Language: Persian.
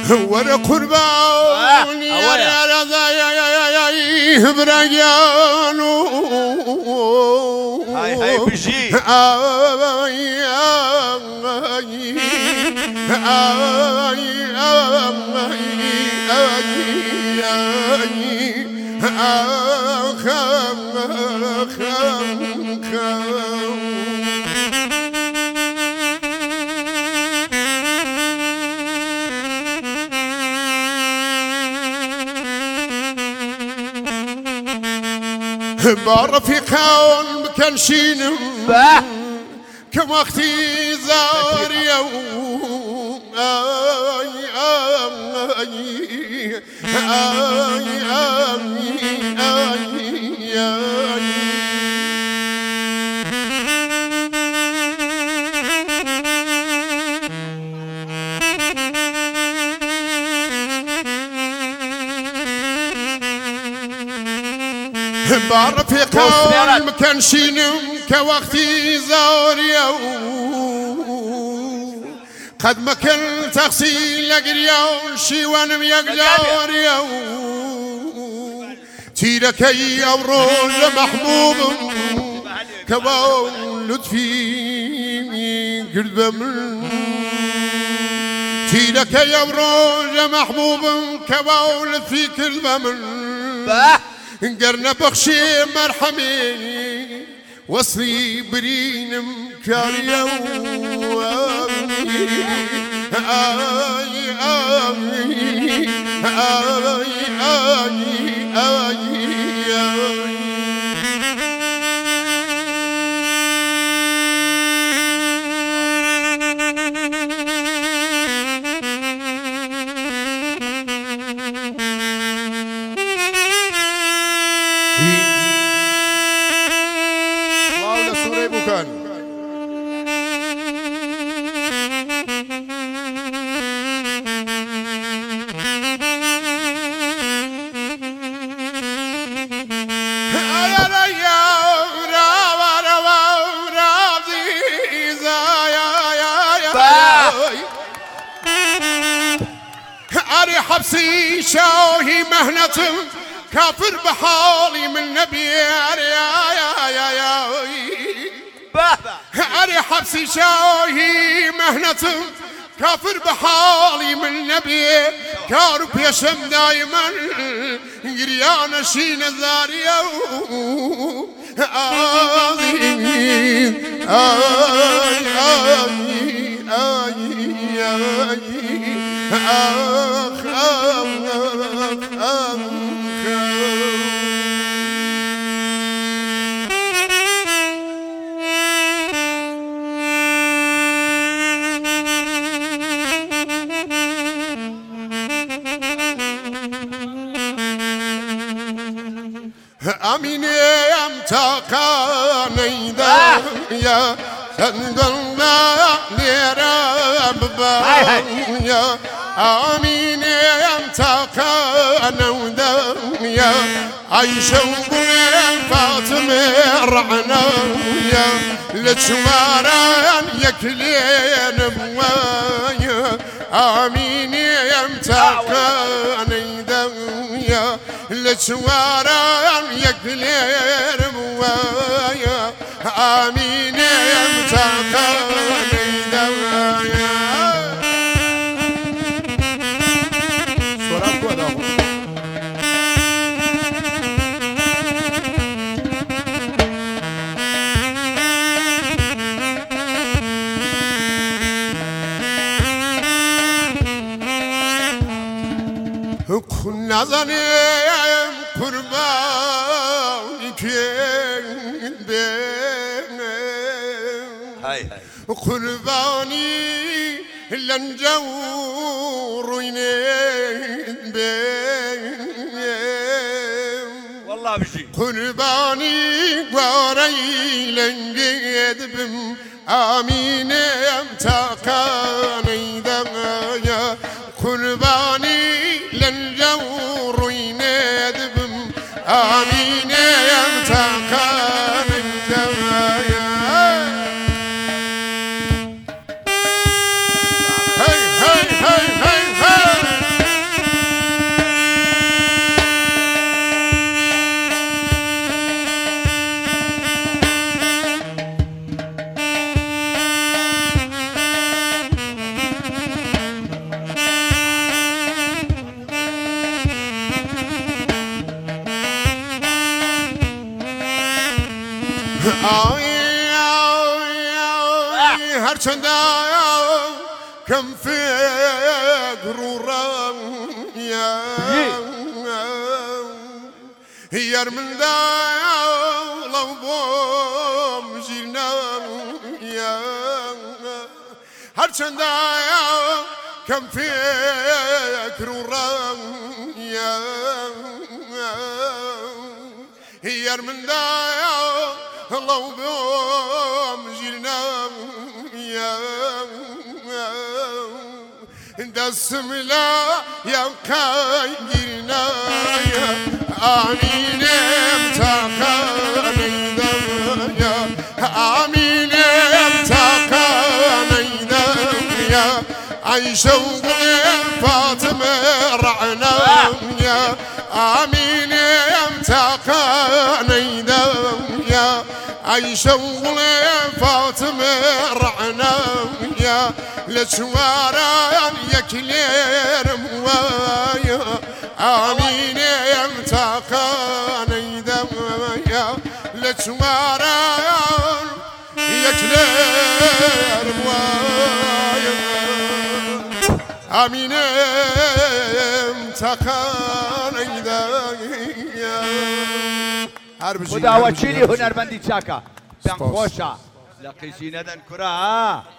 ورا قربان يا رضايا بريانو هاي بيجي برفيقا مكان شينو كم وقتي زار يوم برفيقا مكان شينو كوقتي زاريو قد ما كان تغسيل لقريو شيوان يقجاريو تيرك يا روج محبوب كوان لطفي قرب من تيرك يا روج محبوب كوان لطفي قرب من قرنا بخشي مرحمي وصلي برين مكاريا حبسي شاهي مهنة كافر بحالي من نبي أري حبسي شاهي مهنة كافر بحالي من نبي كارب يشم دايما قريان شين الزارية أمين يمتقاني يا سنقلنا لرب يا أمين يمتقاني يا عيشة وبين فاطمة رعنا يا لتشواران يكلين بوايا أمين يمتقاني يا لتشواران يكلين بوايا آمين يمتقاني دوايا سورة قدام كنا ظنين قرباني كين بين قرباني لنجور وينين بين والله بشي قرباني قاري لنجد بم آمين يمتقاني دغايا قرباني لنجور ويناد بم آمين يمتقاني دغايا هاي هاي هاي هاي هاي هرچنده کم فکر و رأیا یار من دا لو بوم جیرنایا هرچنده کم فکر و رأیا یار من دا لو بوم جیرنایا دستم لا يبقى جرنايا آمينم تاقاني دميا آمينم تاقاني دميا عيشة وقلم فاطمة رعنايا آمينم تاقاني دميا عيشة وقلم فاطمة رعنايا لشواران يكلير موايا آمين يمتاقاني دميا لشواران يكلير موايا آمين يمتاقاني دميا خدا وكيلي هنرمندي تشاكا بان خوشا لقيسي ندن كرا